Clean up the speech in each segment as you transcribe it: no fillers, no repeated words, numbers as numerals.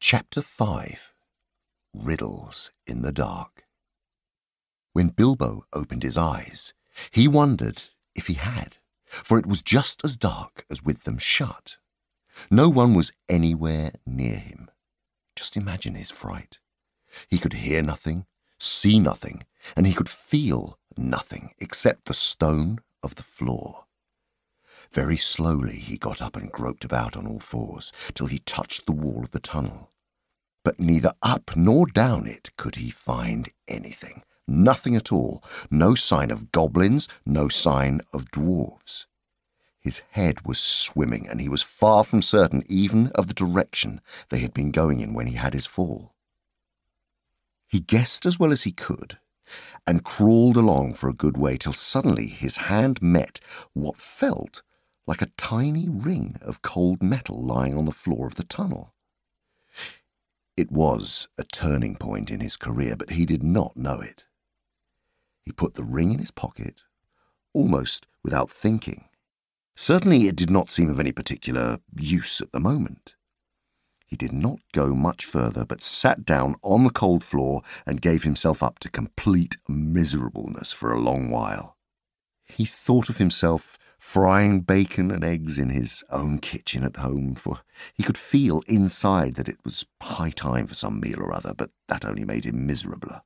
Chapter 5. Riddles in the Dark. When Bilbo opened his eyes, he wondered if he had, for it was just as dark as with them shut. No one was anywhere near him. Just imagine his fright. He could hear nothing, see nothing, and he could feel nothing except the stone of the floor. Very slowly he got up and groped about on all fours till he touched the wall of the tunnel. But neither up nor down it could he find anything. Nothing at all. No sign of goblins, no sign of dwarves. His head was swimming, and he was far from certain even of the direction they had been going in when he had his fall. He guessed as well as he could, and crawled along for a good way till suddenly his hand met what felt like a tiny ring of cold metal lying on the floor of the tunnel. It was a turning point in his career, but he did not know it. He put the ring in his pocket, almost without thinking. Certainly it did not seem of any particular use at the moment. He did not go much further, but sat down on the cold floor and gave himself up to complete miserableness for a long while. He thought of himself frying bacon and eggs in his own kitchen at home, for he could feel inside that it was high time for some meal or other, but that only made him miserabler.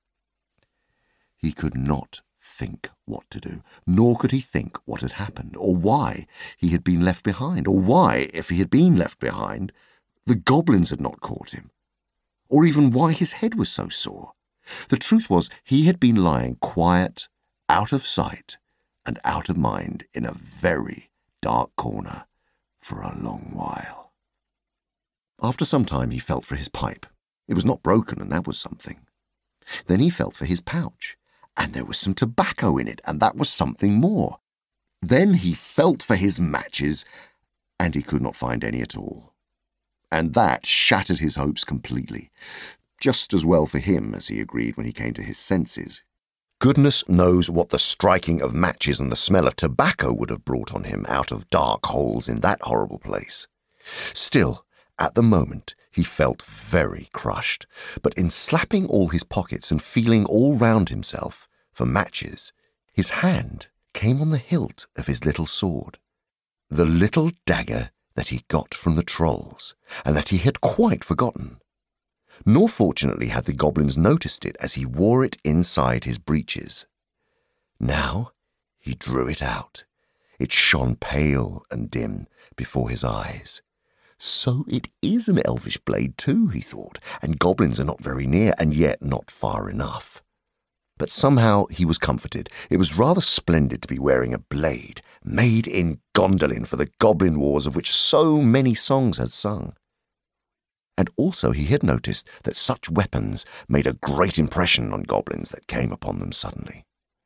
He could not think what to do, nor could he think what had happened, or why he had been left behind, or why, if he had been left behind, the goblins had not caught him, or even why his head was so sore. The truth was, he had been lying quiet, out of sight, and out of mind in a very dark corner for a long while. After some time he felt for his pipe. It was not broken, and that was something. Then he felt for his pouch, and there was some tobacco in it, and that was something more. Then he felt for his matches, and he could not find any at all. And that shattered his hopes completely. Just as well for him, as he agreed when he came to his senses. Goodness knows what the striking of matches and the smell of tobacco would have brought on him out of dark holes in that horrible place. Still, at the moment, he felt very crushed, but in slapping all his pockets and feeling all round himself for matches, his hand came on the hilt of his little sword, the little dagger that he got from the trolls, and that he had quite forgotten. Nor fortunately had the goblins noticed it as he wore it inside his breeches. Now he drew it out. It shone pale and dim before his eyes. So it is an elvish blade too, he thought, and goblins are not very near, and yet not far enough. But somehow he was comforted. It was rather splendid to be wearing a blade made in Gondolin for the goblin wars of which so many songs had sung. And also he had noticed that such weapons made a great impression on goblins that came upon them suddenly.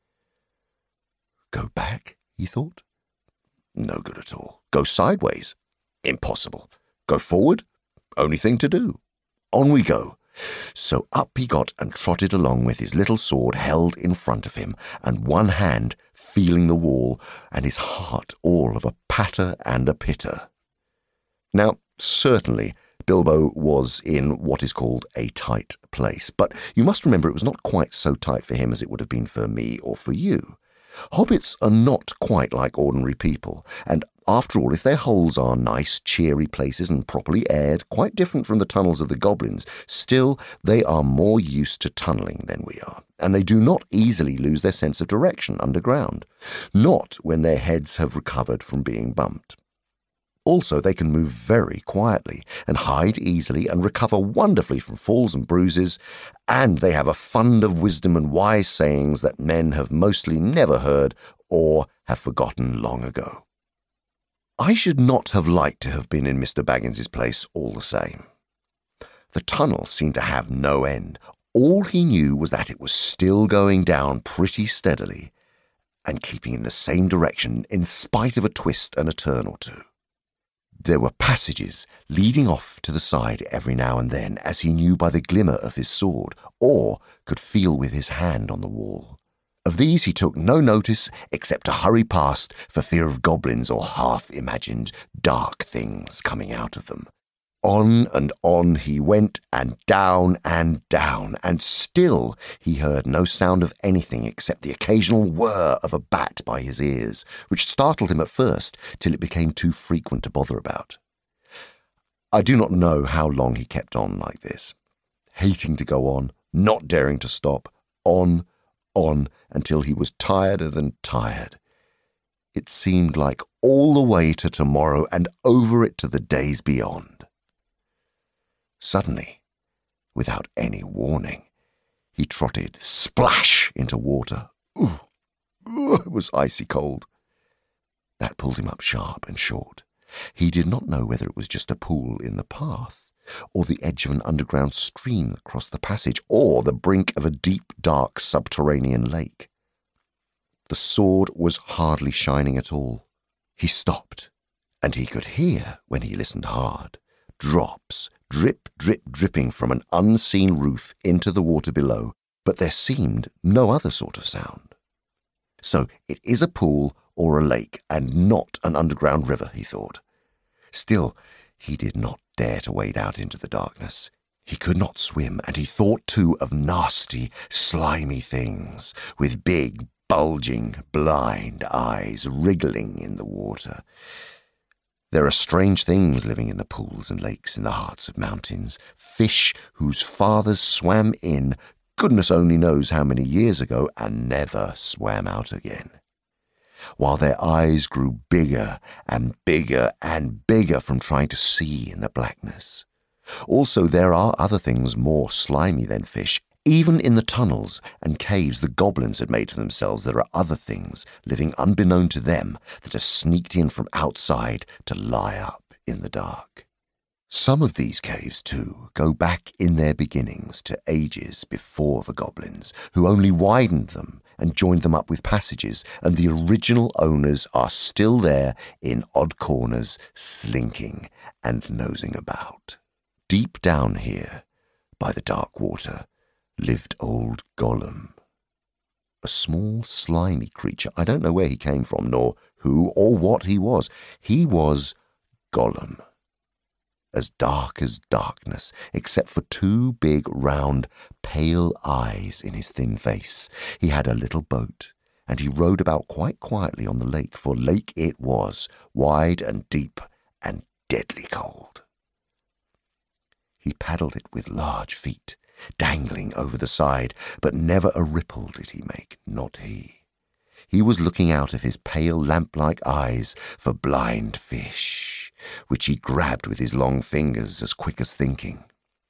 Go back, he thought. No good at all. Go sideways. Impossible. Go forward. Only thing to do. On we go. So up he got and trotted along with his little sword held in front of him, and one hand feeling the wall, and his heart all of a patter and a pitter. Now, certainly, Bilbo was in what is called a tight place, but you must remember it was not quite so tight for him as it would have been for me or for you. Hobbits are not quite like ordinary people, and after all, if their holes are nice, cheery places and properly aired, quite different from the tunnels of the goblins, still they are more used to tunnelling than we are, and they do not easily lose their sense of direction underground, not when their heads have recovered from being bumped. Also, they can move very quietly and hide easily and recover wonderfully from falls and bruises, and they have a fund of wisdom and wise sayings that men have mostly never heard or have forgotten long ago. I should not have liked to have been in Mr. Baggins's place all the same. The tunnel seemed to have no end. All he knew was that it was still going down pretty steadily and keeping in the same direction in spite of a twist and a turn or two. There were passages leading off to the side every now and then, as he knew by the glimmer of his sword, or could feel with his hand on the wall. Of these he took no notice except to hurry past for fear of goblins or half-imagined dark things coming out of them. On and on he went, and down, and still he heard no sound of anything except the occasional whir of a bat by his ears, which startled him at first till it became too frequent to bother about. I do not know how long he kept on like this, hating to go on, not daring to stop, on, until he was tireder than tired. It seemed like all the way to tomorrow and over it to the days beyond. Suddenly, without any warning, he trotted splash into water. It was icy cold. That pulled him up sharp and short. He did not know whether it was just a pool in the path, or the edge of an underground stream that crossed the passage, or the brink of a deep, dark subterranean lake. The sword was hardly shining at all. He stopped, and he could hear, when he listened hard, drops, drip, drip, dripping from an unseen roof into the water below, but there seemed no other sort of sound. So it is a pool or a lake, and not an underground river, he thought. Still, he did not dare to wade out into the darkness. He could not swim, and he thought too of nasty, slimy things, with big, bulging, blind eyes wriggling in the water. There are strange things living in the pools and lakes in the hearts of mountains, fish whose fathers swam in, goodness only knows how many years ago, and never swam out again, while their eyes grew bigger and bigger and bigger from trying to see in the blackness. Also, there are other things more slimy than fish. Even in the tunnels and caves the goblins had made for themselves, there are other things living unbeknown to them that have sneaked in from outside to lie up in the dark. Some of these caves, too, go back in their beginnings to ages before the goblins, who only widened them and joined them up with passages, and the original owners are still there in odd corners, slinking and nosing about. Deep down here, by the dark water, lived old Gollum, a small, slimy creature. I don't know where he came from, nor who or what he was. He was Gollum, as dark as darkness, except for two big, round, pale eyes in his thin face. He had a little boat, and he rowed about quite quietly on the lake, for lake it was, wide and deep and deadly cold. He paddled it with large feet, dangling over the side, but never a ripple did he make, not he. He was looking out of his pale lamp-like eyes for blind fish, which he grabbed with his long fingers as quick as thinking.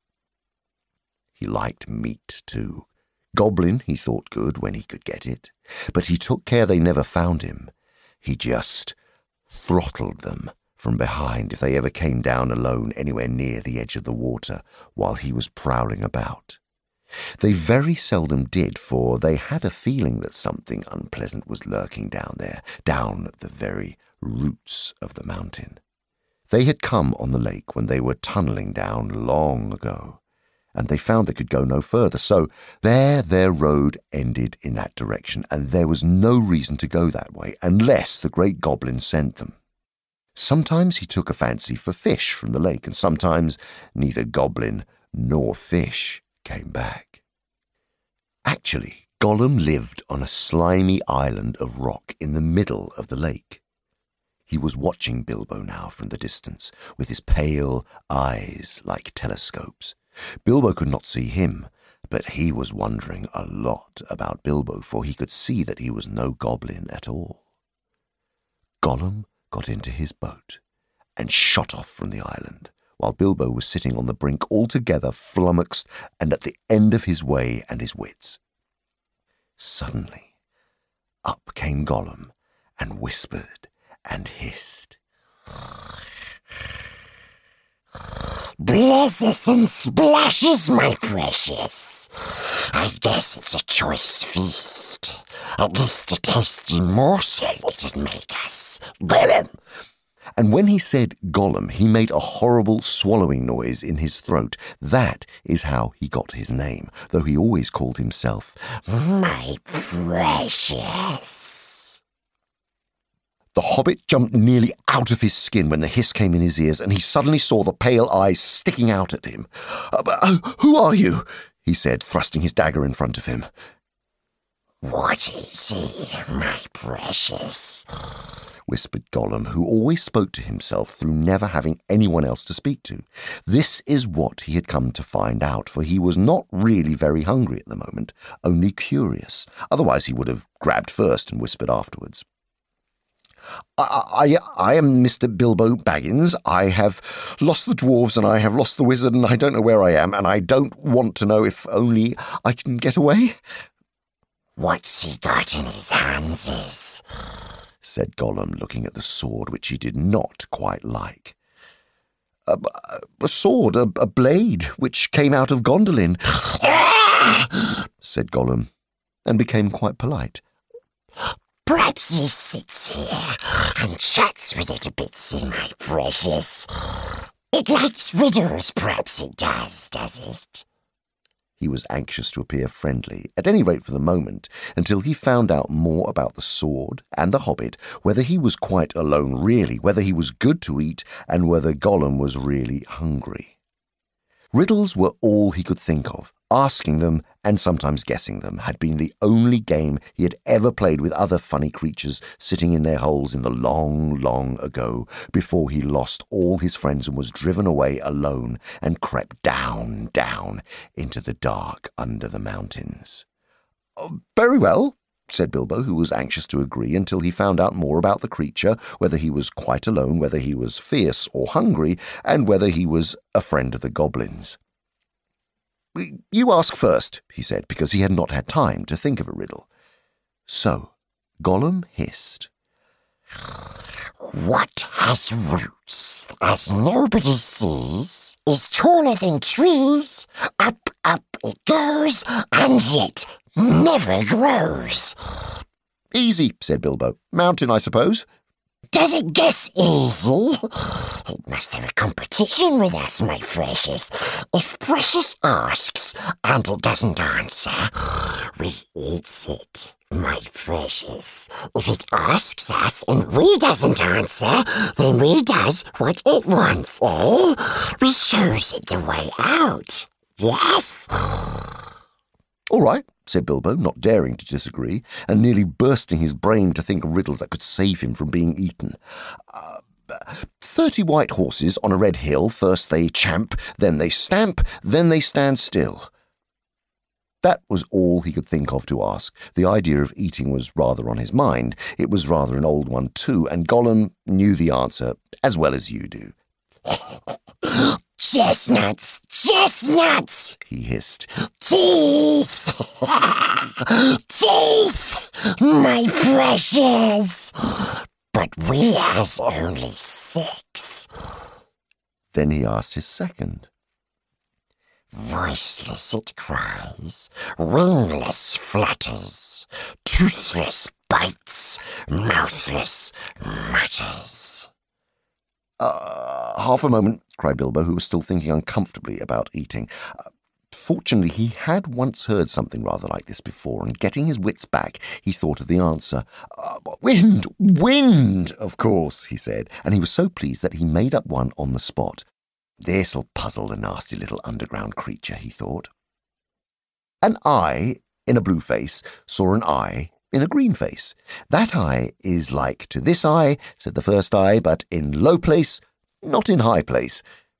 He liked meat, too. Goblin he thought good when he could get it, but he took care they never found him. He just throttled them from behind if they ever came down alone anywhere near the edge of the water while he was prowling about. They very seldom did, for they had a feeling that something unpleasant was lurking down there, down at the very roots of the mountain. They had come on the lake when they were tunnelling down long ago, and they found they could go no further, so there their road ended in that direction, and there was no reason to go that way unless the great goblin sent them. Sometimes he took a fancy for fish from the lake, and sometimes neither goblin nor fish came back. Actually, Gollum lived on a slimy island of rock in the middle of the lake. He was watching Bilbo now from the distance, with his pale eyes like telescopes. Bilbo could not see him, but he was wondering a lot about Bilbo, for he could see that he was no goblin at all. Gollum got into his boat and shot off from the island, while Bilbo was sitting on the brink altogether flummoxed and at the end of his way and his wits. Suddenly, up came Gollum and whispered and hissed. Blesses and splashes, my precious. I guess it's a choice feast. At least a tasty morsel it'd make us. Gollum! And when he said Gollum, he made a horrible swallowing noise in his throat. That is how he got his name, though he always called himself my precious. The hobbit jumped nearly out of his skin when the hiss came in his ears, and he suddenly saw the pale eyes sticking out at him. Who are you? He said, thrusting his dagger in front of him. What is he, my precious? Whispered Gollum, who always spoke to himself through never having anyone else to speak to. This is what he had come to find out, for he was not really very hungry at the moment, only curious. Otherwise he would have grabbed first and whispered afterwards. I am Mr. Bilbo Baggins. I have lost the dwarves and I have lost the wizard and I don't know where I am and I don't want to know if only I can get away. What's he got in his hands? Said Gollum, looking at the sword which he did not quite like. A sword, a blade, which came out of Gondolin, said Gollum, and became quite polite. Perhaps he sits here and chats with it a bit, see, my precious. It likes riddles, perhaps it does it? He was anxious to appear friendly, at any rate for the moment, until he found out more about the sword and the hobbit, whether he was quite alone really, whether he was good to eat, and whether Gollum was really hungry. Riddles were all he could think of. Asking them, and sometimes guessing them, had been the only game he had ever played with other funny creatures sitting in their holes in the long, long ago, before he lost all his friends and was driven away alone and crept down, down into the dark under the mountains. Very well, said Bilbo, who was anxious to agree until he found out more about the creature, whether he was quite alone, whether he was fierce or hungry, and whether he was a friend of the goblins. You ask first, he said, because he had not had time to think of a riddle. So Gollum hissed. What has roots, as nobody sees, is taller than trees, up, up it goes, and yet never grows. Easy, said Bilbo. Mountain, I suppose. Does it guess easy? It must have a competition with us, my precious. If Precious asks and it doesn't answer, we eats it, my precious. If it asks us and we doesn't answer, then we does what it wants, eh? We shows it the way out. Yes? All right, said Bilbo, not daring to disagree, and nearly bursting his brain to think of riddles that could save him from being eaten. 30 white horses on a red hill, first they champ, then they stamp, then they stand still. That was all he could think of to ask. The idea of eating was rather on his mind. It was rather an old one too, and Gollum knew the answer as well as you do. Chestnuts, chestnuts, he hissed. Teeth, teeth, my precious. But we has only 6. Then he asked his second. Voiceless it cries, wingless flutters, toothless bites, mouthless mutters. Half a moment, cried Bilbo, who was still thinking uncomfortably about eating. Fortunately, he had once heard something rather like this before, and getting his wits back, he thought of the answer. Wind, wind, of course, he said, and he was so pleased that he made up one on the spot. This'll puzzle the nasty little underground creature, he thought. An eye in a blue face saw an eye in a green face. That eye is like to this eye, said the first eye, but in low place, not in high place.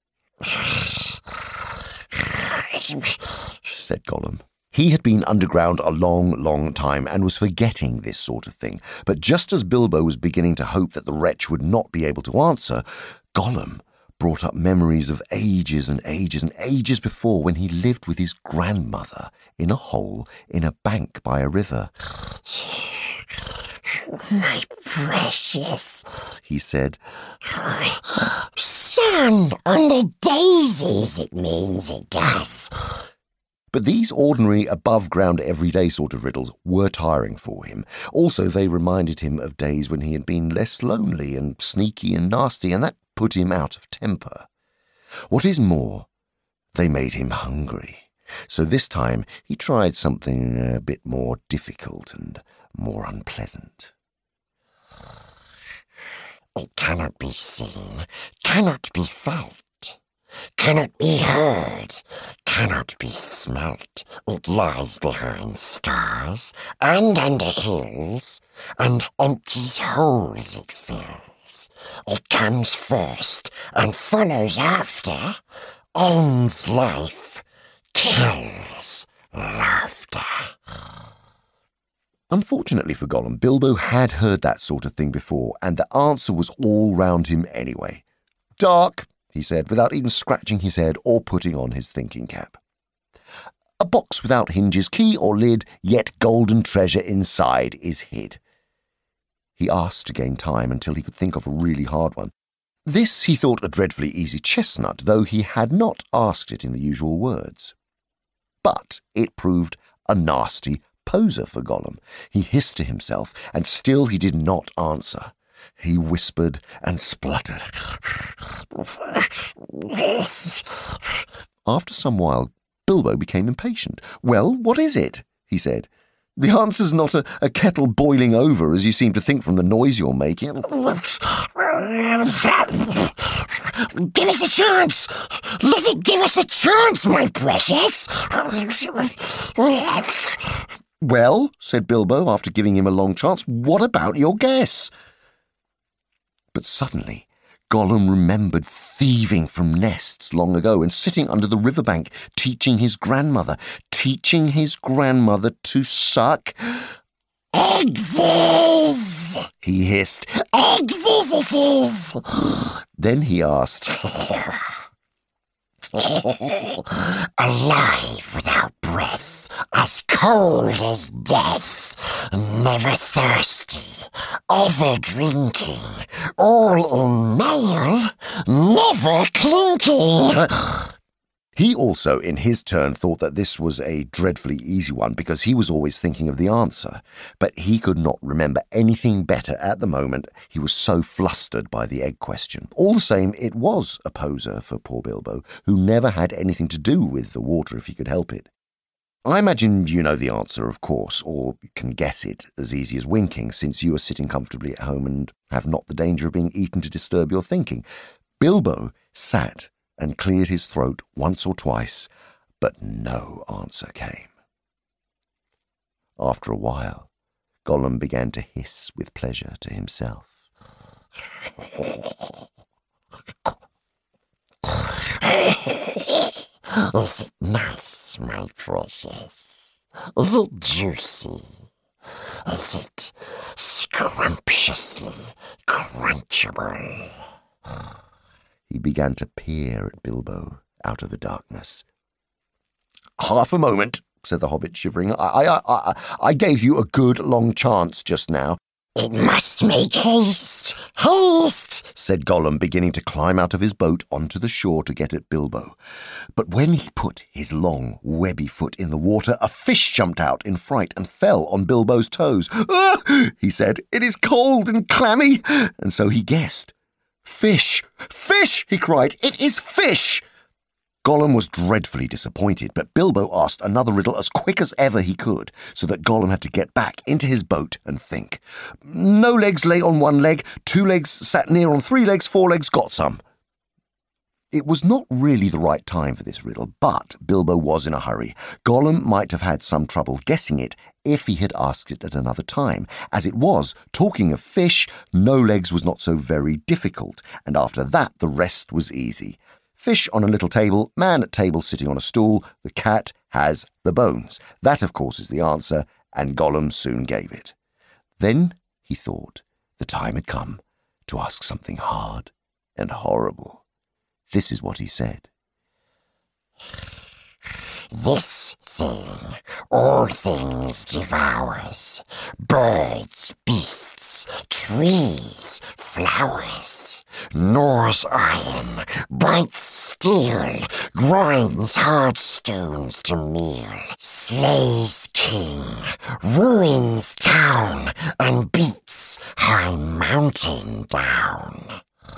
Said Gollum. He had been underground a long, long time and was forgetting this sort of thing. But just as Bilbo was beginning to hope that the wretch would not be able to answer, Gollum brought up memories of ages and ages and ages before, when he lived with his grandmother in a hole in a bank by a river. My precious, he said. Sun on the daisies, it means it does. But these ordinary, above-ground, everyday sort of riddles were tiring for him. Also, they reminded him of days when he had been less lonely and sneaky and nasty, and that put him out of temper. What is more, they made him hungry. So this time he tried something a bit more difficult and more unpleasant. It cannot be seen, cannot be felt, cannot be heard, cannot be smelt. It lies behind stars and under hills, and empties holes it fills. It comes first and follows after, ends life, kills laughter. Unfortunately for Gollum, Bilbo had heard that sort of thing before, and the answer was all round him anyway. Dark, he said, without even scratching his head or putting on his thinking cap. A box without hinges, key or lid, yet golden treasure inside is hid. He asked to gain time until he could think of a really hard one. This he thought a dreadfully easy chestnut, though he had not asked it in the usual words. But it proved a nasty poser for Gollum. He hissed to himself, and still he did not answer. He whispered and spluttered. After some while, Bilbo became impatient. "Well, what is it?" he said. "The answer's not a kettle boiling over, as you seem to think from the noise you're making." Give us a chance! Let it give us a chance, my precious! "Well," said Bilbo, after giving him a long chance, "what about your guess?" But suddenly Gollum remembered thieving from nests long ago and sitting under the riverbank teaching his grandmother to suck Eggses! he hissed. Eggses it is! Then he asked, Alive without breath, as cold as death, never thirsty, ever drinking, all in nail, never clinking. He also, in his turn, thought that this was a dreadfully easy one because he was always thinking of the answer, but he could not remember anything better at the moment. He was so flustered by the egg question. All the same, it was a poser for poor Bilbo, who never had anything to do with the water if he could help it. I imagine you know the answer, of course, or can guess it as easy as winking, since you are sitting comfortably at home and have not the danger of being eaten to disturb your thinking. Bilbo sat and cleared his throat once or twice, but no answer came. After a while, Gollum began to hiss with pleasure to himself. Is it nice, my precious? Is it juicy? Is it scrumptiously crunchable? He began to peer at Bilbo out of the darkness. "Half a moment," said the hobbit, shivering. I gave you a good long chance just now." "It must make haste, haste," said Gollum, beginning to climb out of his boat onto the shore to get at Bilbo. But when he put his long, webby foot in the water, a fish jumped out in fright and fell on Bilbo's toes. "Ah!" he said. "It is cold and clammy." And so he guessed. "Fish! Fish!" he cried. "It is fish!" Gollum was dreadfully disappointed, but Bilbo asked another riddle as quick as ever he could, so that Gollum had to get back into his boat and think. "No legs lay on one leg, 2 legs sat near on 3 legs, 4 legs got some." It was not really the right time for this riddle, but Bilbo was in a hurry. Gollum might have had some trouble guessing it if he had asked it at another time. As it was, talking of fish, no legs was not so very difficult, and after that the rest was easy. Fish on a little table, man at table sitting on a stool, the cat has the bones. That, of course, is the answer, and Gollum soon gave it. Then he thought the time had come to ask something hard and horrible. This is what he said. "This thing all things devours, birds, beasts, trees, flowers, gnaws iron, bites steel, grinds hard stones to meal, slays king, ruins town, and beats high mountain down."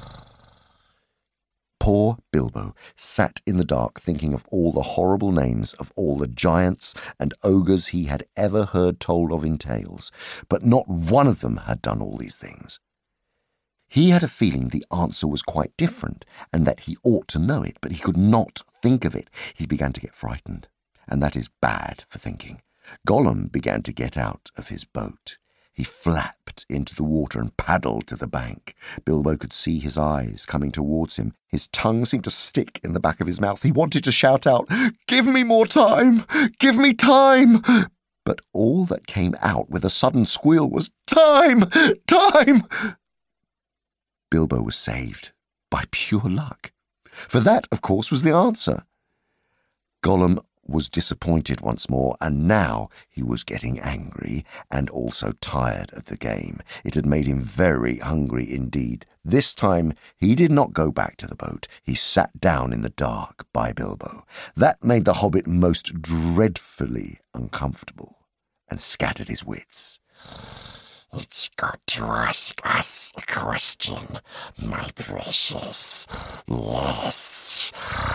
Poor Bilbo sat in the dark thinking of all the horrible names of all the giants and ogres he had ever heard told of in tales, but not one of them had done all these things. He had a feeling the answer was quite different and that he ought to know it, but he could not think of it. He began to get frightened, and that is bad for thinking. Gollum began to get out of his boat. He flapped into the water and paddled to the bank. Bilbo could see his eyes coming towards him. His tongue seemed to stick in the back of his mouth. He wanted to shout out, "Give me more time! Give me time!" But all that came out with a sudden squeal was, "Time! Time!" Bilbo was saved by pure luck. For that, of course, was the answer. Gollum was disappointed once more, and now he was getting angry and also tired of the game. It had made him very hungry indeed. This time he did not go back to the boat. He sat down in the dark by Bilbo. That made the hobbit most dreadfully uncomfortable and scattered his wits. It's got to ask us a question, my precious. Yes,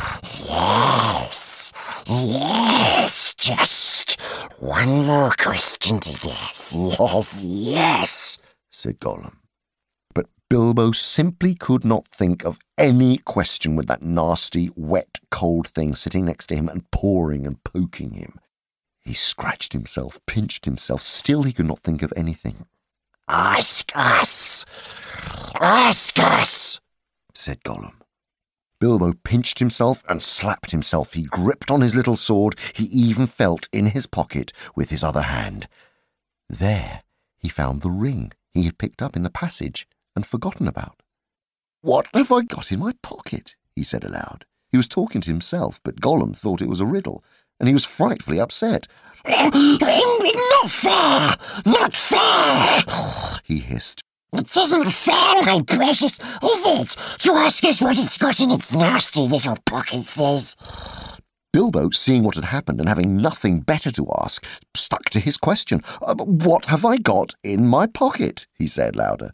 yes, yes. Just one more question to guess. Yes, yes, said Gollum. But Bilbo simply could not think of any question with that nasty, wet, cold thing sitting next to him and pawing and poking him. He scratched himself, pinched himself. Still he could not think of anything. Ask us! Ask us! Said Gollum. Bilbo pinched himself and slapped himself. He gripped on his little sword. He even felt in his pocket with his other hand. There he found the ring he had picked up in the passage and forgotten about. "What have I got in my pocket?" he said aloud. He was talking to himself, but Gollum thought it was a riddle, and he was frightfully upset. Not fair! Not fair! He hissed. It isn't fair, my precious, is it, to ask us what it's got in its nasty little pockets, says. Bilbo, seeing what had happened and having nothing better to ask, stuck to his question. "What have I got in my pocket?" he said louder.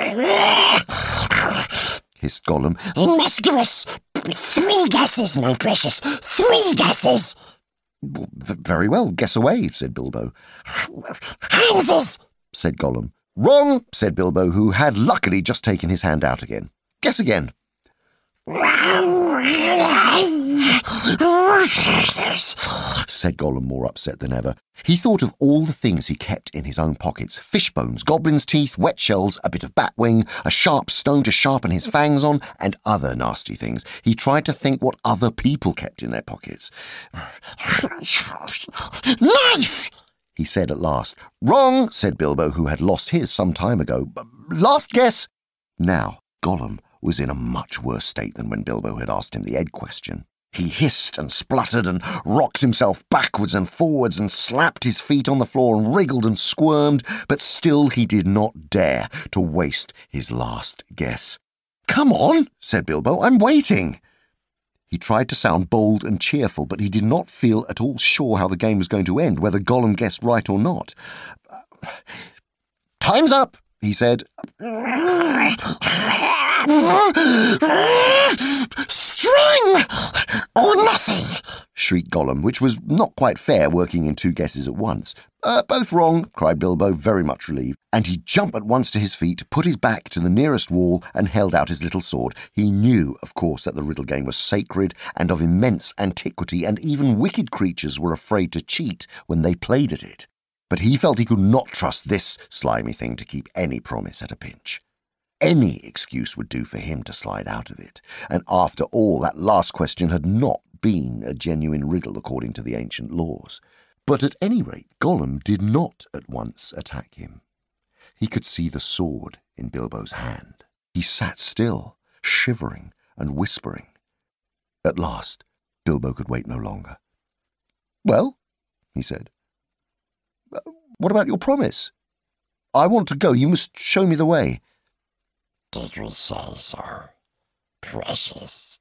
Hissed Gollum. You must give us 3 guesses, my precious. 3 guesses. "Very well, guess away," said Bilbo. "Hanses," said Gollum. "Wrong," said Bilbo, who had luckily just taken his hand out again. "Guess again." Said Gollum, more upset than ever. He thought of all the things he kept in his own pockets. Fish bones, goblin's teeth, wet shells, a bit of bat wing, a sharp stone to sharpen his fangs on, and other nasty things. He tried to think what other people kept in their pockets. "Knife!" he said at last. "Wrong," said Bilbo, who had lost his some time ago. "Last guess." Now Gollum was in a much worse state than when Bilbo had asked him the egg question. He hissed and spluttered and rocked himself backwards and forwards and slapped his feet on the floor and wriggled and squirmed, but still he did not dare to waste his last guess. "Come on," said Bilbo, "I'm waiting." He tried to sound bold and cheerful, but he did not feel at all sure how the game was going to end, whether Gollum guessed right or not. "Time's up," he said. "String or nothing," shrieked Gollum, which was not quite fair, working in 2 guesses at once. "Both wrong," cried Bilbo, very much relieved, and he jumped at once to his feet, put his back to the nearest wall, and held out his little sword. He knew, of course, that the riddle game was sacred and of immense antiquity, and even wicked creatures were afraid to cheat when they played at it. But he felt he could not trust this slimy thing to keep any promise at a pinch. Any excuse would do for him to slide out of it, and after all, that last question had not been a genuine riddle according to the ancient laws. But at any rate, Gollum did not at once attack him. He could see the sword in Bilbo's hand. He sat still, shivering and whispering. At last, Bilbo could wait no longer. "Well," he said, "what about your promise? I want to go. You must show me the way." "Did we say so, precious?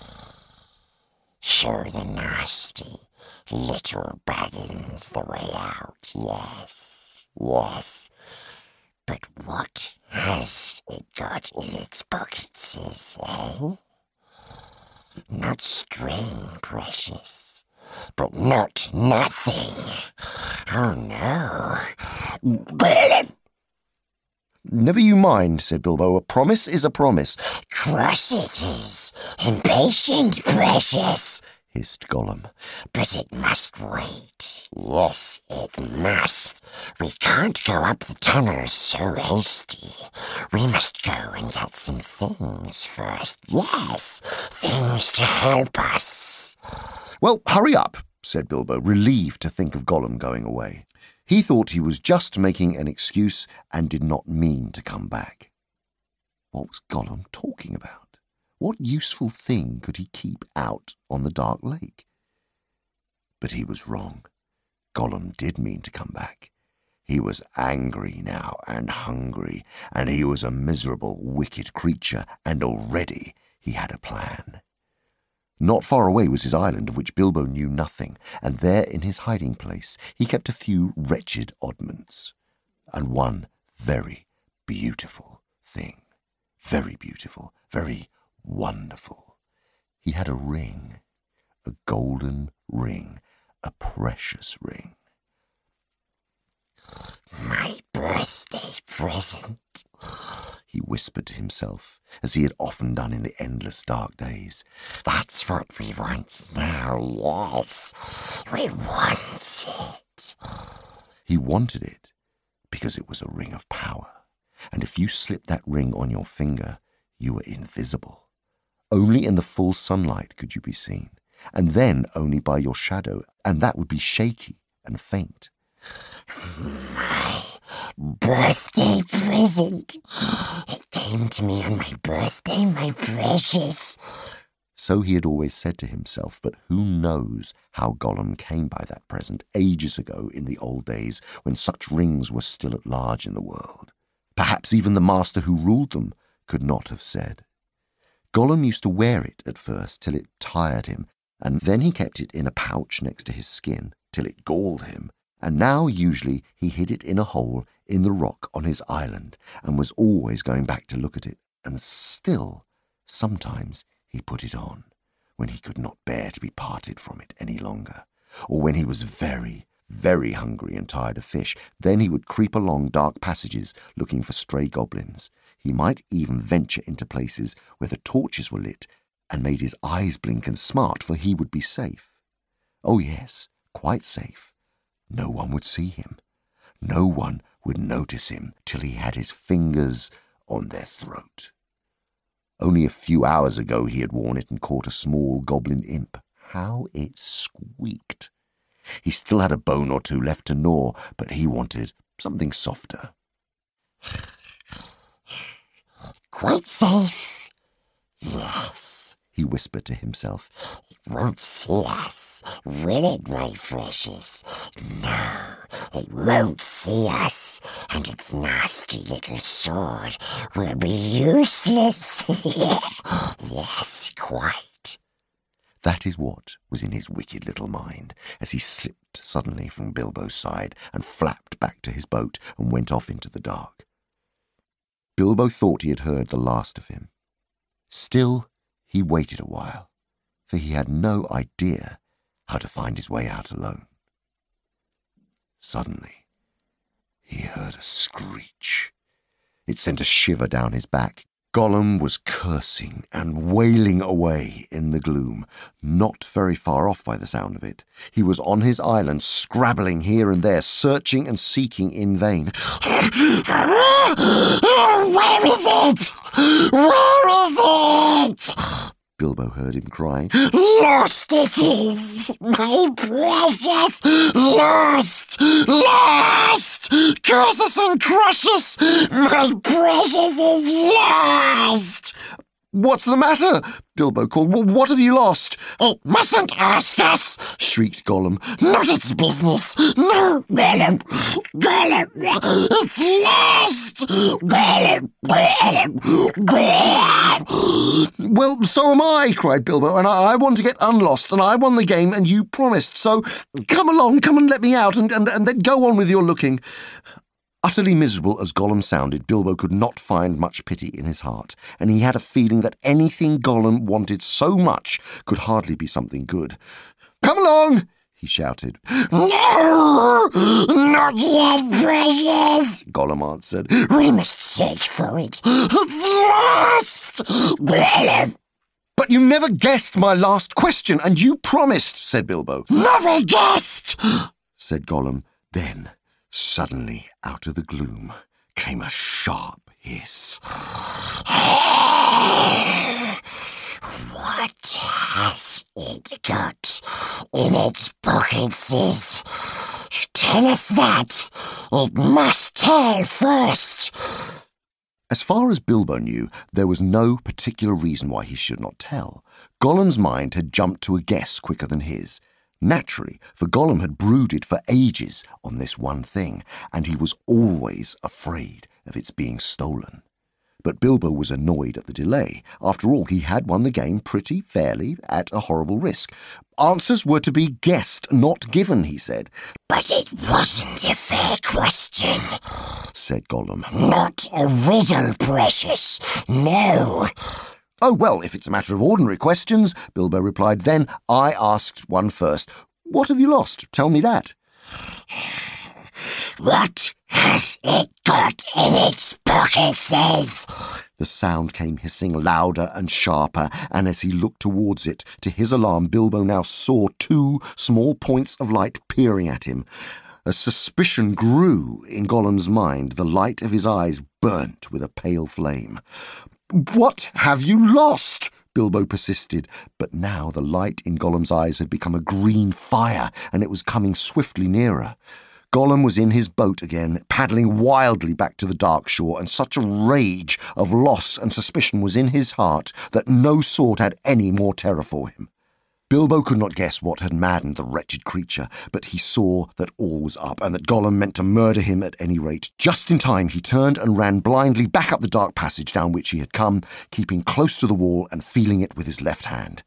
Show the nasty little Baggins the way out, yes, yes. But what has it got in its pockets, eh? Not string, precious, but not nothing. Oh, no." Never you mind, said Bilbo. A promise is a promise. Cross it is. Impatient, precious, hissed Gollum. But it must wait. Yes, it must. We can't go up the tunnels so hasty. We must go and get some things first. Yes, things to help us. Well, hurry up, said Bilbo, relieved to think of Gollum going away. He thought he was just making an excuse and did not mean to come back. What was Gollum talking about? What useful thing could he keep out on the dark lake? But he was wrong. Gollum did mean to come back. He was angry now and hungry, and he was a miserable, wicked creature, and already he had a plan. Not far away was his island, of which Bilbo knew nothing, and there in his hiding place he kept a few wretched oddments, and one very beautiful thing. Very beautiful, very wonderful. He had a ring, a golden ring, a precious ring. My birthday present, he whispered to himself, as he had often done in the endless dark days. That's what we want now, yes. We want it. He wanted it because it was a ring of power, and if you slipped that ring on your finger, you were invisible. Only in the full sunlight could you be seen, and then only by your shadow, and that would be shaky and faint. My birthday present. It came to me on my birthday, my precious. So he had always said to himself, but who knows how Gollum came by that present ages ago in the old days when such rings were still at large in the world. Perhaps even the master who ruled them could not have said. Gollum used to wear it at first till it tired him, and then he kept it in a pouch next to his skin till it galled him, and now usually he hid it in a hole in the rock on his island and was always going back to look at it, and still, sometimes he put it on when he could not bear to be parted from it any longer, or when he was very, very hungry and tired of fish. Then he would creep along dark passages looking for stray goblins. He might even venture into places where the torches were lit and made his eyes blink and smart, for he would be safe. Oh yes, quite safe. No one would see him. No one would notice him till he had his fingers on their throat. Only a few hours ago he had worn it and caught a small goblin imp. How it squeaked! He still had a bone or two left to gnaw, but he wanted something softer. Quite safe. Yes, he whispered to himself. It won't see us, will it, my precious? No, it won't see us, and its nasty little sword will be useless. Yes, quite. That is what was in his wicked little mind, as he slipped suddenly from Bilbo's side and flapped back to his boat and went off into the dark. Bilbo thought he had heard the last of him. Still, he waited a while, for he had no idea how to find his way out alone. Suddenly, he heard a screech. It sent a shiver down his back. Gollum was cursing and wailing away in the gloom, not very far off by the sound of it. He was on his island, scrabbling here and there, searching and seeking in vain. Where is it? Where is it? Bilbo heard him crying. Lost it is, my precious! Lost! Lost! Curse us and crush us! My precious is lost! What's the matter? Bilbo called. What have you lost? It mustn't ask us, shrieked Gollum. Not its business. No, Gollum. Gollum. It's lost. Gollum. Gollum. Well, so am I, cried Bilbo, and I want to get unlost, and I won the game, and you promised, so come along, come and let me out, and then go on with your looking. Utterly miserable as Gollum sounded, Bilbo could not find much pity in his heart, and he had a feeling that anything Gollum wanted so much could hardly be something good. Come along, he shouted. No! Not yet, Precious! Gollum answered. We must search for it. It's lost! But you never guessed my last question, and you promised, said Bilbo. Never guessed! Said Gollum. Then, suddenly, out of the gloom, came a sharp hiss. What has it got in its pockets? Tell us that. It must tell first. As far as Bilbo knew, there was no particular reason why he should not tell. Gollum's mind had jumped to a guess quicker than his. Naturally, for Gollum had brooded for ages on this one thing, and he was always afraid of its being stolen. But Bilbo was annoyed at the delay. After all, he had won the game pretty fairly at a horrible risk. Answers were to be guessed, not given, he said. But it wasn't a fair question, said Gollum. Not a riddle, Precious. No. Oh, well, if it's a matter of ordinary questions, Bilbo replied, then I asked one first. What have you lost? Tell me that. What has it got in its pockets? The sound came hissing louder and sharper, and as he looked towards it, to his alarm, Bilbo now saw two small points of light peering at him. A suspicion grew in Gollum's mind. The light of his eyes burnt with a pale flame. What have you lost? Bilbo persisted, but now the light in Gollum's eyes had become a green fire, and it was coming swiftly nearer. Gollum was in his boat again, paddling wildly back to the dark shore, and such a rage of loss and suspicion was in his heart that no sword had any more terror for him. Bilbo could not guess what had maddened the wretched creature, but he saw that all was up, and that Gollum meant to murder him at any rate. Just in time he turned and ran blindly back up the dark passage down which he had come, keeping close to the wall and feeling it with his left hand.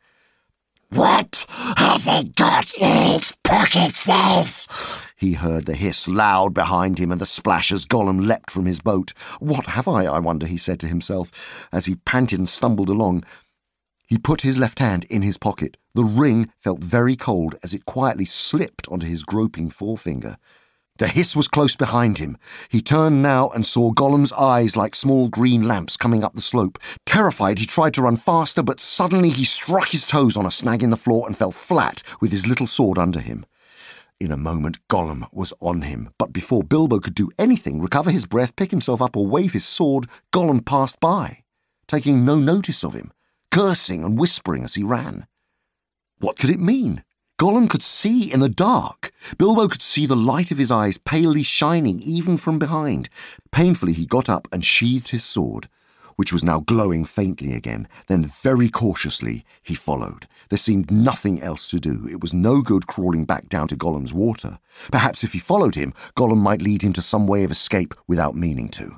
What has it got in its pockets? He heard the hiss loud behind him and the splash as Gollum leapt from his boat. What have I wonder, he said to himself, as he panted and stumbled along. He put his left hand in his pocket. The ring felt very cold as it quietly slipped onto his groping forefinger. The hiss was close behind him. He turned now and saw Gollum's eyes like small green lamps coming up the slope. Terrified, he tried to run faster, but suddenly he struck his toes on a snag in the floor and fell flat with his little sword under him. In a moment, Gollum was on him, but before Bilbo could do anything, recover his breath, pick himself up or wave his sword, Gollum passed by, taking no notice of him, cursing and whispering as he ran. What could it mean? Gollum could see in the dark. Bilbo could see the light of his eyes palely shining even from behind. Painfully he got up and sheathed his sword, which was now glowing faintly again. Then very cautiously he followed. There seemed nothing else to do. It was no good crawling back down to Gollum's water. Perhaps if he followed him, Gollum might lead him to some way of escape without meaning to.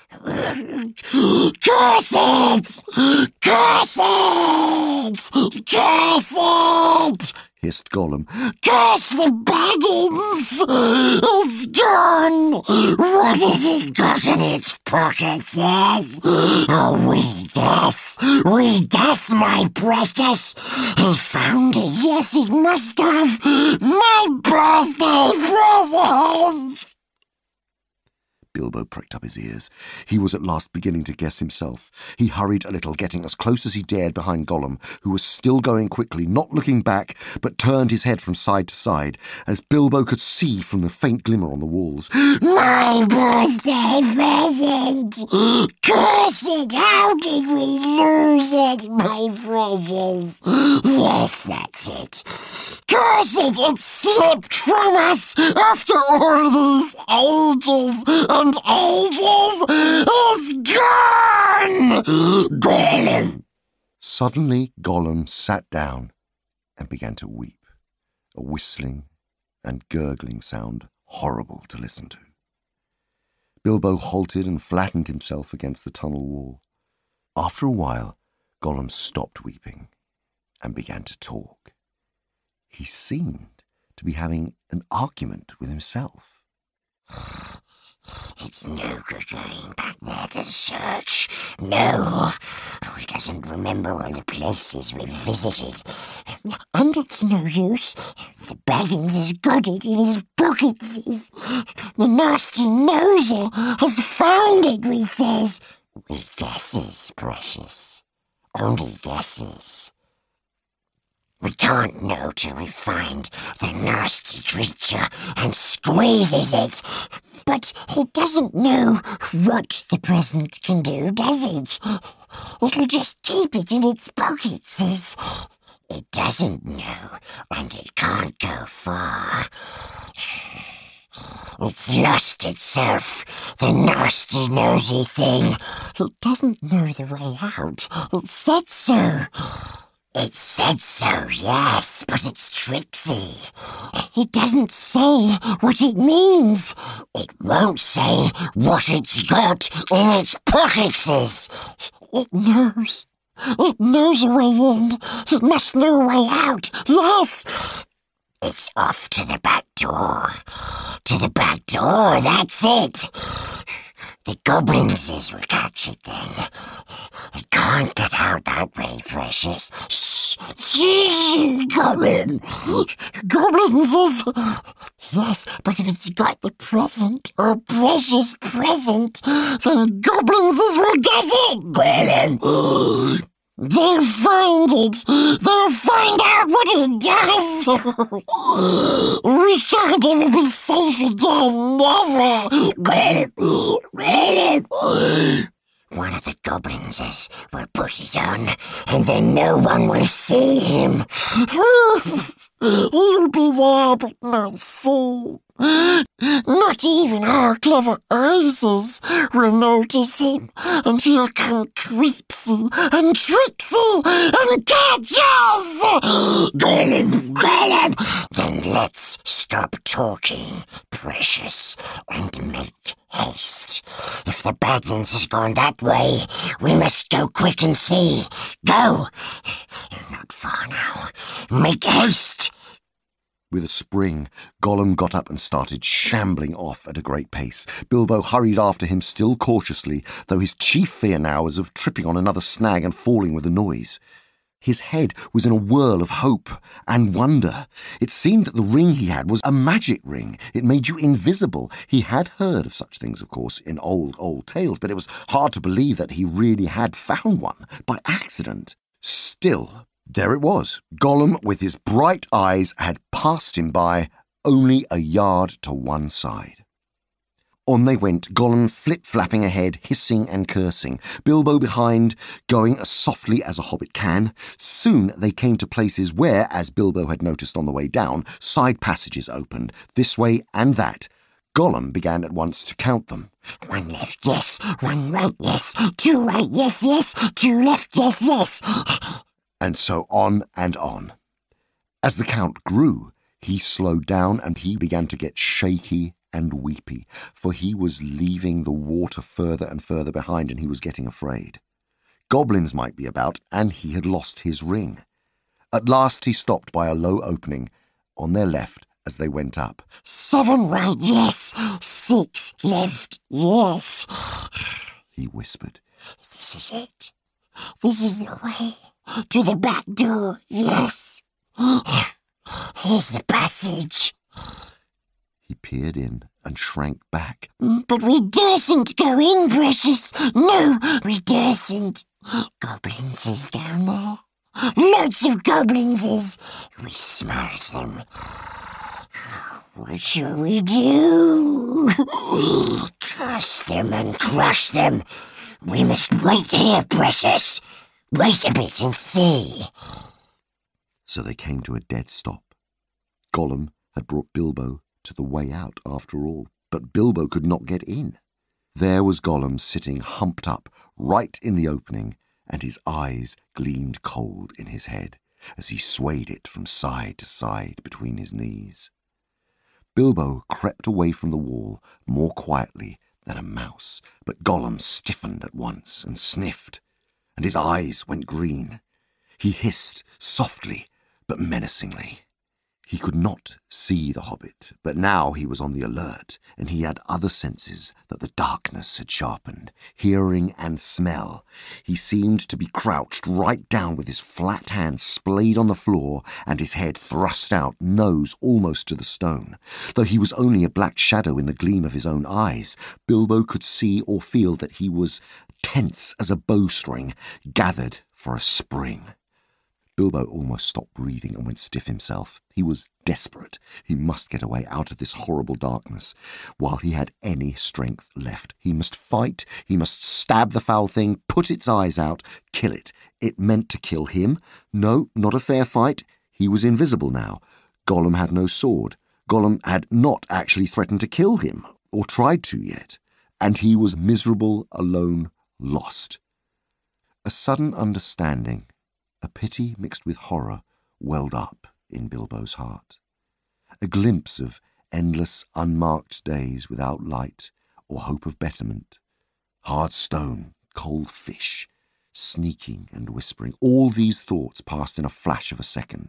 Curse it! Curse it! Curse it! Hissed Gollum. Curse the Baggins! It's gone! What has it got in its pockets, yes? Oh, we guess, my precious. He found it, yes, he must have. My birthday present! Bilbo pricked up his ears. He was at last beginning to guess himself. He hurried a little, getting as close as he dared behind Gollum, who was still going quickly, not looking back, but turned his head from side to side, as Bilbo could see from the faint glimmer on the walls. My birthday present! Curse it! How did we lose it, my precious? Yes, that's it. Curse it! It slipped from us after all these ages and ages. It's gone! Gollum! Suddenly Gollum sat down and began to weep, a whistling and gurgling sound horrible to listen to. Bilbo halted and flattened himself against the tunnel wall. After a while, Gollum stopped weeping and began to talk. He seemed to be having an argument with himself. It's no good going back there to search. No, he doesn't remember all the places we've visited. And it's no use. The Baggins has got it in his pockets. The nasty noser has found it, we says. We guesses, precious. Only guesses. We can't know till we find the nasty creature and squeezes it. But it doesn't know what the present can do, does it? It'll just keep it in its pockets. It doesn't know, and it can't go far. It's lost itself, the nasty nosy thing. It doesn't know the way out. It said so. It said so, yes, but it's tricksy. It doesn't say what it means. It won't say what it's got in its pockets. It knows. It knows a way in. It must know a way out. Yes. It's off to the back door. To the back door, that's it. The goblins will catch it then. It can't get out that way, precious. Shh, goblin. Goblins is... Yes, but if it's got the present, or precious present, then goblins will get it, goblin. They'll find it. They'll find out what it does. We shan't ever be safe again. Never. One of the goblins will put it on, and then no one will see him. He'll be there, but not see. Not even our clever eyes will notice him, and he'll come creepsy and tricksy and catch us! Gollum! Then let's stop talking, precious, and make haste. If the Baggins has gone that way, we must go quick and see. Go! Not far now. Make haste! With a spring, Gollum got up and started shambling off at a great pace. Bilbo hurried after him still cautiously, though his chief fear now was of tripping on another snag and falling with the noise. His head was in a whirl of hope and wonder. It seemed that the ring he had was a magic ring. It made you invisible. He had heard of such things, of course, in old tales, but it was hard to believe that he really had found one by accident. Still, there it was. Gollum, with his bright eyes, had passed him by, only a yard to one side. On they went, Gollum flip-flapping ahead, hissing and cursing, Bilbo behind, going as softly as a hobbit can. Soon they came to places where, as Bilbo had noticed on the way down, side passages opened, this way and that. Gollum began at once to count them. 1 left, yes. 1 right, yes. 2 right, yes, yes. 2 left, yes, yes. And so on and on. As the count grew, he slowed down and he began to get shaky and weepy, for he was leaving the water further and further behind, and he was getting afraid. Goblins might be about, and he had lost his ring. At last he stopped by a low opening on their left as they went up. 7 right, yes. 6 left, yes, he whispered. This is it. This is the way to the back door, yes. Here's the passage. He peered in and shrank back. But we dursn't go in, precious. No, we dursn't. Goblins is down there. Lots of goblins is. We smells them. What shall we do? Curse them and crush them. We must wait here, precious. Wait a bit and see. So they came to a dead stop. Gollum had brought Bilbo to the way out after all, but Bilbo could not get in. There was Gollum sitting humped up right in the opening, and his eyes gleamed cold in his head as he swayed it from side to side between his knees. Bilbo crept away from the wall more quietly than a mouse, but Gollum stiffened at once and sniffed, and his eyes went green. He hissed softly but menacingly. He could not see the hobbit, but now he was on the alert, and he had other senses that the darkness had sharpened, hearing and smell. He seemed to be crouched right down with his flat hands splayed on the floor and his head thrust out, nose almost to the stone. Though he was only a black shadow in the gleam of his own eyes, Bilbo could see or feel that he was tense as a bowstring, gathered for a spring. Bilbo almost stopped breathing and went stiff himself. He was desperate. He must get away out of this horrible darkness while he had any strength left. He must fight. He must stab the foul thing, put its eyes out, kill it. It meant to kill him. No, not a fair fight. He was invisible now. Gollum had no sword. Gollum had not actually threatened to kill him, or tried to yet. And he was miserable, alone, lost. A sudden understanding, a pity mixed with horror, welled up in Bilbo's heart. A glimpse of endless, unmarked days without light or hope of betterment. Hard stone, cold fish, sneaking and whispering. All these thoughts passed in a flash of a second.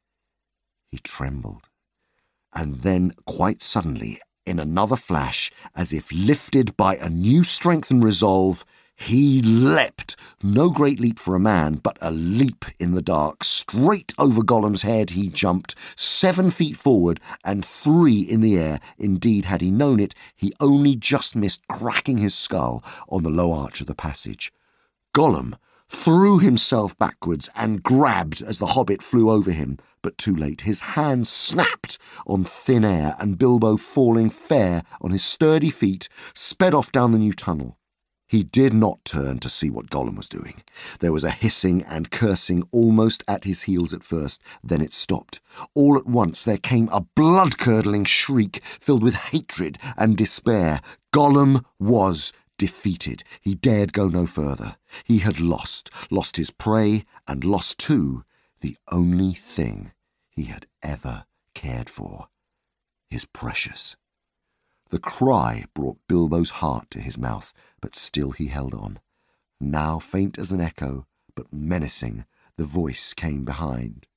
He trembled. And then, quite suddenly, in another flash, as if lifted by a new strength and resolve, he leapt, no great leap for a man, but a leap in the dark. Straight over Gollum's head he jumped, 7 feet forward and 3 in the air. Indeed, had he known it, he only just missed cracking his skull on the low arch of the passage. Gollum threw himself backwards and grabbed as the hobbit flew over him, but too late. His hand snapped on thin air, and Bilbo, falling fair on his sturdy feet, sped off down the new tunnel. He did not turn to see what Gollum was doing. There was a hissing and cursing almost at his heels at first, then it stopped. All at once there came a blood-curdling shriek filled with hatred and despair. Gollum was defeated. He dared go no further. He had lost his prey, and lost too the only thing he had ever cared for, his precious. The cry brought Bilbo's heart to his mouth, but still he held on. Now faint as an echo, but menacing, the voice came behind.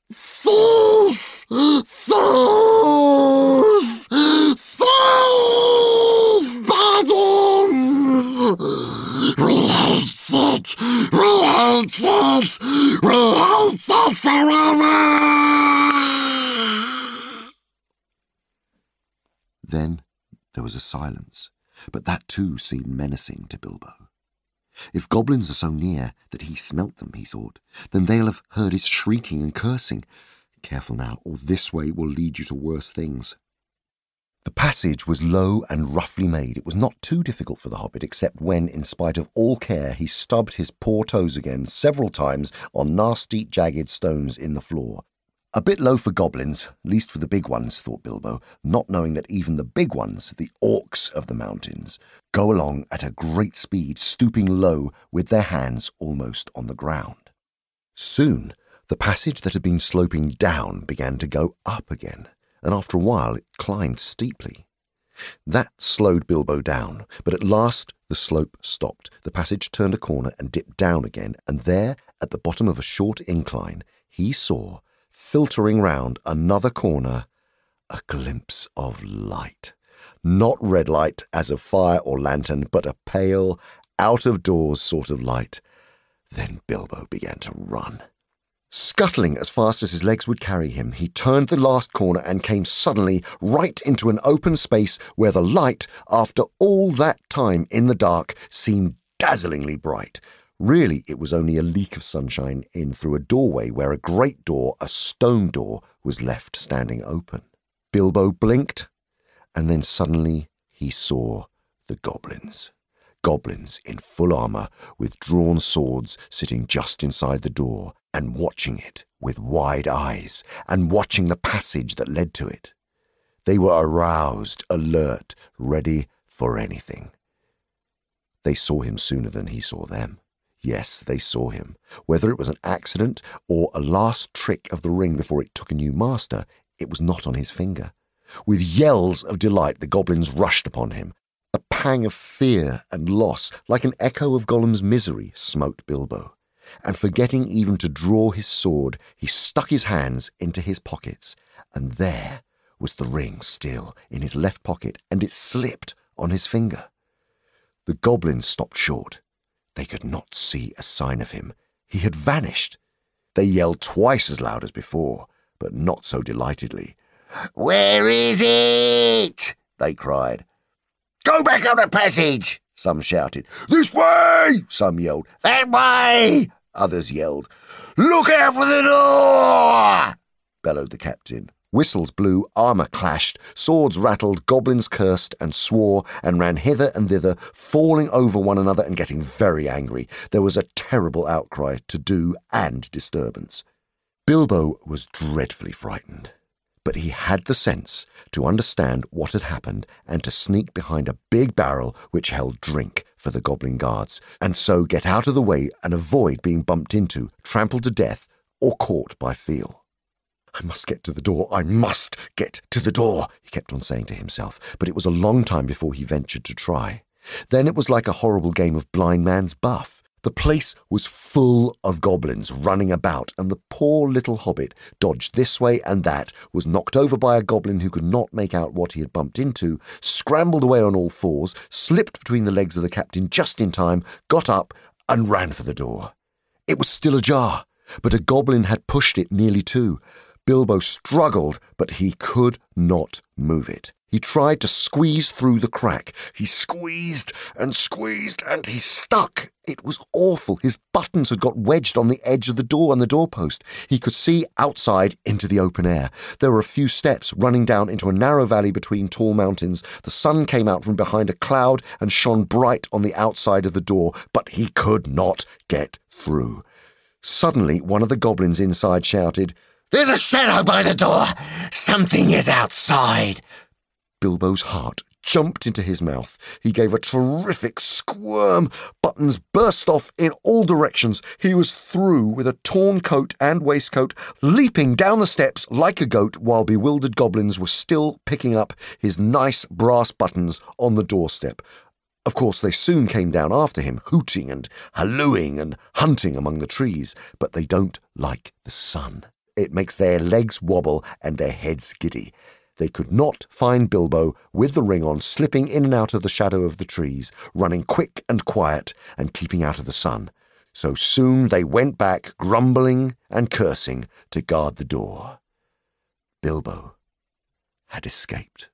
Thief! Thief! Thief! Baggins! We hate it! We hate it! We hate it forever! Then there was a silence, but that too seemed menacing to Bilbo. If goblins are so near that he smelt them, he thought, then they'll have heard his shrieking and cursing. Careful now, or this way will lead you to worse things. The passage was low and roughly made. It was not too difficult for the hobbit, except when, in spite of all care, he stubbed his poor toes again several times on nasty, jagged stones in the floor. A bit low for goblins, least for the big ones, thought Bilbo, not knowing that even the big ones, the orcs of the mountains, go along at a great speed, stooping low with their hands almost on the ground. Soon, the passage that had been sloping down began to go up again, and after a while it climbed steeply. That slowed Bilbo down, but at last the slope stopped. The passage turned a corner and dipped down again, and there, at the bottom of a short incline, he saw, filtering round another corner, a glimpse of light. Not red light as of fire or lantern, but a pale, out-of-doors sort of light. Then Bilbo began to run. Scuttling as fast as his legs would carry him, he turned the last corner and came suddenly right into an open space where the light, after all that time in the dark, seemed dazzlingly bright. Really, it was only a leak of sunshine in through a doorway where a great door, a stone door, was left standing open. Bilbo blinked, and then suddenly he saw the goblins. Goblins in full armour, with drawn swords, sitting just inside the door, and watching it with wide eyes, and watching the passage that led to it. They were aroused, alert, ready for anything. They saw him sooner than he saw them. Yes, they saw him. Whether it was an accident or a last trick of the ring before it took a new master, it was not on his finger. With yells of delight, the goblins rushed upon him. A pang of fear and loss, like an echo of Gollum's misery, smote Bilbo. and forgetting even to draw his sword, he stuck his hands into his pockets, and there was the ring still in his left pocket, and it slipped on his finger. The goblins stopped short. They could not see a sign of him. He had vanished. They yelled twice as loud as before, but not so delightedly. "Where is it?" they cried. "Go back up the passage," some shouted. "This way," some yelled. "That way," others yelled. "Look out for the door," bellowed the captain. Whistles blew, armour clashed, swords rattled, goblins cursed and swore and ran hither and thither, falling over one another and getting very angry. There was a terrible outcry, to-do and disturbance. Bilbo was dreadfully frightened, but he had the sense to understand what had happened and to sneak behind a big barrel which held drink for the goblin guards, and so get out of the way and avoid being bumped into, trampled to death, or caught by Feel. "I must get to the door, I must get to the door," he kept on saying to himself, but it was a long time before he ventured to try. Then it was like a horrible game of blind man's buff. The place was full of goblins running about, and the poor little hobbit dodged this way and that, was knocked over by a goblin who could not make out what he had bumped into, scrambled away on all fours, slipped between the legs of the captain just in time, got up and ran for the door. It was still ajar, but a goblin had pushed it nearly to. Bilbo struggled, but he could not move it. He tried to squeeze through the crack. He squeezed, and he stuck. It was awful. His buttons had got wedged on the edge of the door and the doorpost. He could see outside into the open air. There were a few steps running down into a narrow valley between tall mountains. The sun came out from behind a cloud and shone bright on the outside of the door, but he could not get through. Suddenly, one of the goblins inside shouted, "There's a shadow by the door! Something is outside!" Bilbo's heart jumped into his mouth. He gave a terrific squirm. Buttons burst off in all directions. He was through with a torn coat and waistcoat, leaping down the steps like a goat while bewildered goblins were still picking up his nice brass buttons on the doorstep. Of course, they soon came down after him, hooting and hallooing and hunting among the trees, but they don't like the sun. It makes their legs wobble and their heads giddy. They could not find Bilbo with the ring on, slipping in and out of the shadow of the trees, running quick and quiet and keeping out of the sun. So soon they went back, grumbling and cursing, to guard the door. Bilbo had escaped.